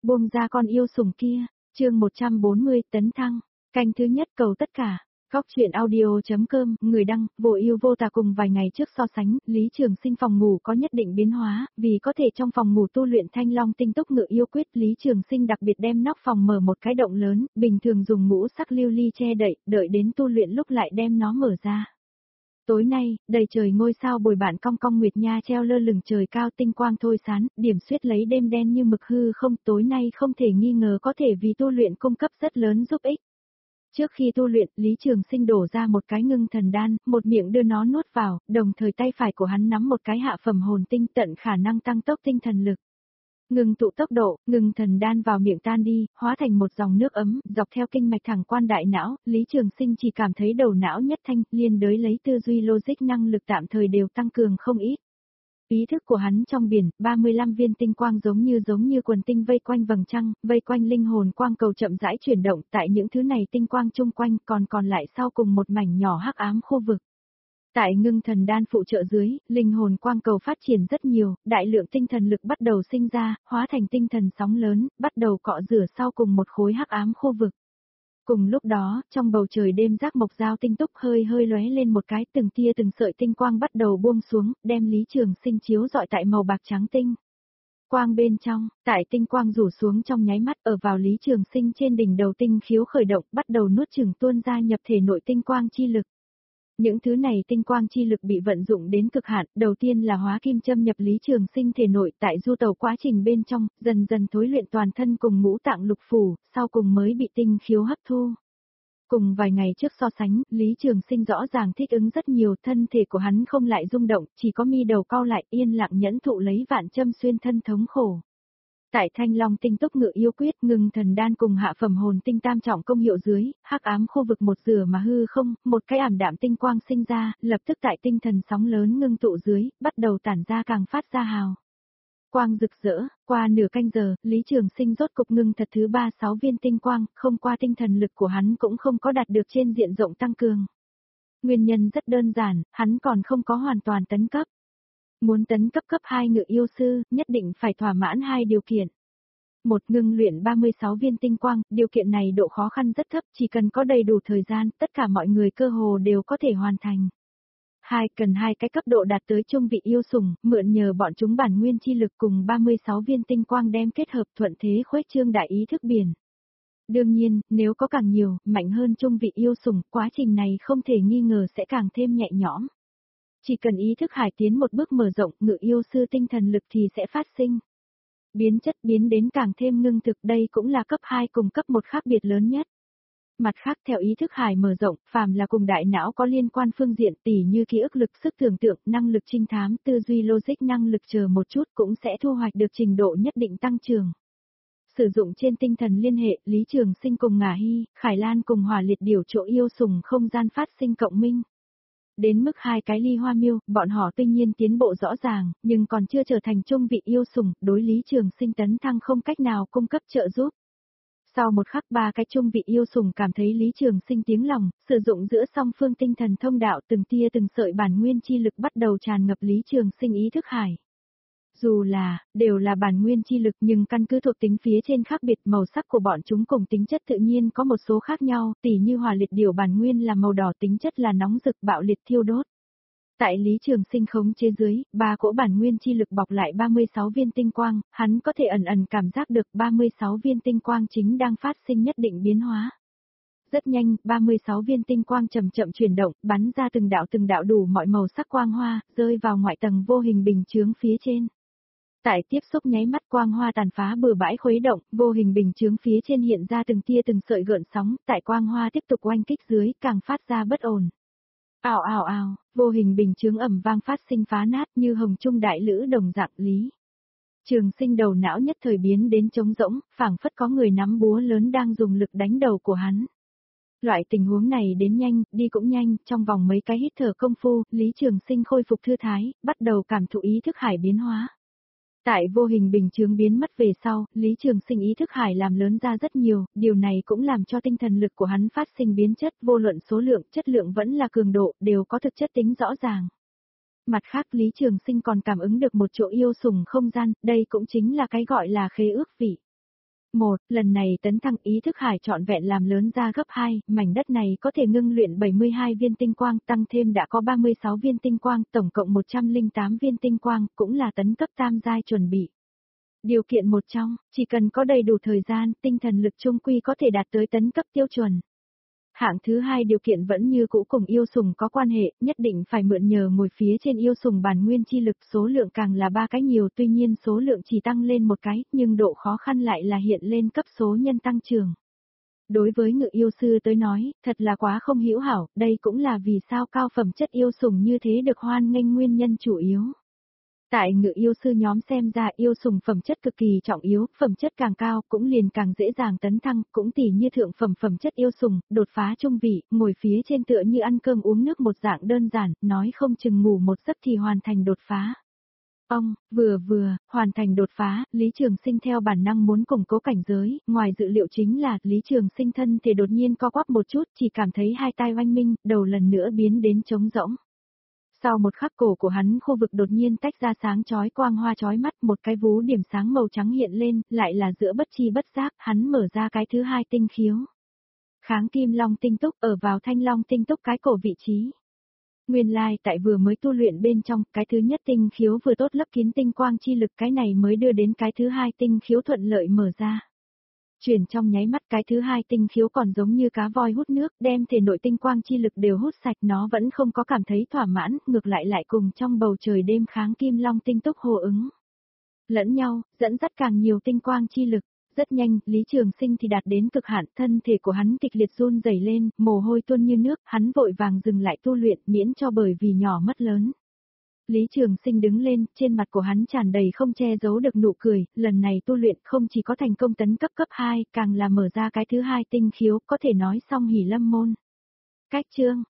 buông ra con yêu sủng kia, chương 140 tấn thăng, canh thứ nhất cầu tất cả. Góc truyện audio.com, người đăng, vô ưu vô tà. Cùng vài ngày trước so sánh, Lý Trường Sinh phòng ngủ có nhất định biến hóa, vì có thể trong phòng ngủ tu luyện Thanh Long Tinh Túc Ngự Yêu Quyết, Lý Trường Sinh đặc biệt đem nóc phòng mở một cái động lớn, bình thường dùng ngũ sắc lưu ly che đậy, đợi đến tu luyện lúc lại đem nó mở ra. Tối nay, đầy trời ngôi sao bồi bạn cong cong nguyệt nha treo lơ lửng trời cao, tinh quang thôi sán, điểm xuyết lấy đêm đen như mực hư không. Tối nay không thể nghi ngờ có thể vì tu luyện cung cấp rất lớn giúp ích. Trước khi tu luyện, Lý Trường Sinh đổ ra một cái ngưng thần đan, một miệng đưa nó nuốt vào, đồng thời tay phải của hắn nắm một cái hạ phẩm hồn tinh, tận khả năng tăng tốc tinh thần lực. Ngừng tụ tốc độ, ngừng thần đan vào miệng tan đi, hóa thành một dòng nước ấm, dọc theo kinh mạch thẳng quan đại não. Lý Trường Sinh chỉ cảm thấy đầu não nhất thanh, liên đới lấy tư duy logic năng lực tạm thời đều tăng cường không ít. Ý thức của hắn trong biển, 35 viên tinh quang giống như quần tinh vây quanh vầng trăng, vây quanh linh hồn quang cầu chậm rãi chuyển động. Tại những thứ này tinh quang chung quanh còn lại sau cùng một mảnh nhỏ hắc ám khu vực. Tại ngưng thần đan phụ trợ dưới, linh hồn quang cầu phát triển rất nhiều, đại lượng tinh thần lực bắt đầu sinh ra, hóa thành tinh thần sóng lớn, bắt đầu cọ rửa sau cùng một khối hắc ám khu vực. Cùng lúc đó, trong bầu trời đêm giác mộc giao tinh túc hơi lóe lên một cái, từng tia từng sợi tinh quang bắt đầu buông xuống, đem Lý Trường Sinh chiếu rọi tại màu bạc trắng tinh quang bên trong. Tại tinh quang rủ xuống trong nháy mắt, ở vào Lý Trường Sinh trên đỉnh đầu tinh khiếu khởi động, bắt đầu nuốt chửng tuôn ra nhập thể nội tinh quang chi lực. Những thứ này tinh quang chi lực bị vận dụng đến cực hạn, đầu tiên là hóa kim châm nhập Lý Trường Sinh thể nội, tại du tẩu quá trình bên trong, dần dần thối luyện toàn thân cùng ngũ tạng lục phủ, sau cùng mới bị tinh khiếu hấp thu. Cùng vài ngày trước so sánh, Lý Trường Sinh rõ ràng thích ứng rất nhiều, thân thể của hắn không lại rung động, chỉ có mi đầu cau lại, yên lặng nhẫn thụ lấy vạn châm xuyên thân thống khổ. Tại Thanh Long Tinh Túc Ngự Yêu Quyết, ngừng thần đan cùng hạ phẩm hồn tinh tam trọng công hiệu dưới, hắc ám khu vực một rửa mà hư không, một cái ảm đạm tinh quang sinh ra, lập tức tại tinh thần sóng lớn ngưng tụ dưới, bắt đầu tản ra càng phát ra hào quang rực rỡ. Qua nửa canh giờ, Lý Trường Sinh rốt cục ngưng thật thứ 36 viên tinh quang, không qua tinh thần lực của hắn cũng không có đạt được trên diện rộng tăng cường. Nguyên nhân rất đơn giản, hắn còn không có hoàn toàn tấn cấp. Muốn tấn cấp cấp 2 ngự yêu sư, nhất định phải thỏa mãn hai điều kiện. Một, ngưng luyện 36 viên tinh quang, điều kiện này độ khó khăn rất thấp, chỉ cần có đầy đủ thời gian, tất cả mọi người cơ hồ đều có thể hoàn thành. Hai, cần hai cái cấp độ đạt tới trung vị yêu sủng, mượn nhờ bọn chúng bản nguyên chi lực cùng 36 viên tinh quang đem kết hợp, thuận thế khuếch trương đại ý thức biển. Đương nhiên, nếu có càng nhiều, mạnh hơn trung vị yêu sủng, quá trình này không thể nghi ngờ sẽ càng thêm nhẹ nhõm. Chỉ cần ý thức hải tiến một bước mở rộng, ngự yêu sư tinh thần lực thì sẽ phát sinh biến chất, biến đến càng thêm ngưng thực, đây cũng là cấp 2 cùng cấp 1 khác biệt lớn nhất. Mặt khác, theo ý thức hải mở rộng, phàm là cùng đại não có liên quan phương diện, tỉ như ký ức lực, sức tưởng tượng, năng lực trinh thám, tư duy logic, năng lực chờ một chút, cũng sẽ thu hoạch được trình độ nhất định tăng trưởng. Sử dụng trên tinh thần liên hệ, Lý Trường Sinh cùng Ngả Hy, Khải Lan cùng Hỏa Liệt Điểu chỗ yêu sủng không gian phát sinh cộng minh. Đến mức hai cái ly hoa miêu, bọn họ tuy nhiên tiến bộ rõ ràng, nhưng còn chưa trở thành trung vị yêu sủng, đối Lý Trường Sinh tấn thăng không cách nào cung cấp trợ giúp. Sau một khắc, ba cái trung vị yêu sủng cảm thấy Lý Trường Sinh tiếng lòng, sử dụng giữa song phương tinh thần thông đạo, từng tia từng sợi bản nguyên chi lực bắt đầu tràn ngập Lý Trường Sinh ý thức hải. Dù là, đều là bản nguyên chi lực nhưng căn cứ thuộc tính phía trên khác biệt, màu sắc của bọn chúng cùng tính chất tự nhiên có một số khác nhau, tỉ như Hỏa Liệt Điểu bản nguyên là màu đỏ, tính chất là nóng rực bạo liệt thiêu đốt. Tại Lý Trường Sinh khống chế dưới, ba cỗ bản nguyên chi lực bọc lại 36 viên tinh quang, hắn có thể ẩn cảm giác được 36 viên tinh quang chính đang phát sinh nhất định biến hóa. Rất nhanh, 36 viên tinh quang chậm chậm chuyển động, bắn ra từng đạo đủ mọi màu sắc quang hoa, rơi vào ngoại tầng vô hình bình chướng phía trên. Tại tiếp xúc nháy mắt, quang hoa tàn phá bừa bãi khuấy động, vô hình bình chướng phía trên hiện ra từng tia từng sợi gợn sóng, tại quang hoa tiếp tục oanh kích dưới, càng phát ra bất ổn. Ào ào ào, vô hình bình chướng ầm vang phát sinh phá nát như hồng trung đại lữ đồng dạng. Lý Trường Sinh đầu não nhất thời biến đến trống rỗng, phảng phất có người nắm búa lớn đang dùng lực đánh đầu của hắn. Loại tình huống này đến nhanh, đi cũng nhanh, trong vòng mấy cái hít thở công phu, Lý Trường Sinh khôi phục thư thái, bắt đầu cảm thụ ý thức hải biến hóa. Tại vô hình bình chướng biến mất về sau, Lý Trường Sinh ý thức hải làm lớn ra rất nhiều, điều này cũng làm cho tinh thần lực của hắn phát sinh biến chất, vô luận số lượng, chất lượng vẫn là cường độ, đều có thực chất tính rõ ràng. Mặt khác, Lý Trường Sinh còn cảm ứng được một chỗ yêu sủng không gian, đây cũng chính là cái gọi là khế ước vị. 1. Lần này tấn thăng ý thức hải trọn vẹn làm lớn ra gấp 2, mảnh đất này có thể ngưng luyện 72 viên tinh quang, tăng thêm đã có 36 viên tinh quang, tổng cộng 108 viên tinh quang, cũng là tấn cấp tam giai chuẩn bị. Điều kiện một trong, chỉ cần có đầy đủ thời gian, tinh thần lực trung quy có thể đạt tới tấn cấp tiêu chuẩn. Hạng thứ hai điều kiện vẫn như cũ cùng yêu sùng có quan hệ, nhất định phải mượn nhờ ngồi phía trên yêu sùng bản nguyên chi lực, số lượng càng là 3 cái nhiều, tuy nhiên số lượng chỉ tăng lên một cái, nhưng độ khó khăn lại là hiện lên cấp số nhân tăng trưởng. Đối với ngự yêu sư tới nói, thật là quá không hữu hảo, đây cũng là vì sao cao phẩm chất yêu sùng như thế được hoan nghênh nguyên nhân chủ yếu. Tại ngự yêu sư nhóm xem ra yêu sùng phẩm chất cực kỳ trọng yếu, phẩm chất càng cao cũng liền càng dễ dàng tấn thăng, cũng tỉ như thượng phẩm chất yêu sùng, đột phá trung vị, ngồi phía trên tựa như ăn cơm uống nước một dạng đơn giản, nói không chừng ngủ một giấc thì hoàn thành đột phá. Vừa hoàn thành đột phá, Lý Trường Sinh theo bản năng muốn củng cố cảnh giới, ngoài dự liệu chính là Lý Trường Sinh thân thể đột nhiên co quắp một chút, chỉ cảm thấy hai tai oanh minh, đầu lần nữa biến đến trống rỗng. Sau một khắc cổ của hắn khu vực đột nhiên tách ra sáng chói quang hoa chói mắt, một cái vú điểm sáng màu trắng hiện lên, lại là giữa bất chi bất giác, hắn mở ra cái thứ hai tinh khiếu. Kháng kim long tinh túc ở vào thanh long tinh túc cái cổ vị trí. Nguyên lai tại vừa mới tu luyện bên trong, cái thứ nhất tinh khiếu vừa tốt lấp kín tinh quang chi lực, cái này mới đưa đến cái thứ hai tinh khiếu thuận lợi mở ra. Chuyển trong nháy mắt cái thứ hai tinh khiếu còn giống như cá voi hút nước, đem thể nội tinh quang chi lực đều hút sạch, nó vẫn không có cảm thấy thỏa mãn, ngược lại cùng trong bầu trời đêm kháng kim long tinh túc hồ ứng. Lẫn nhau, dẫn dắt càng nhiều tinh quang chi lực. Rất nhanh, Lý Trường Sinh thì đạt đến cực hạn, thân thể của hắn kịch liệt run rẩy lên, mồ hôi tuôn như nước, hắn vội vàng dừng lại tu luyện, miễn cho bởi vì nhỏ mất lớn. Lý Trường Sinh đứng lên, trên mặt của hắn tràn đầy không che giấu được nụ cười, lần này tu luyện không chỉ có thành công tấn cấp cấp 2, càng là mở ra cái thứ hai tinh khiếu, có thể nói xong hỉ lâm môn. Cách chương,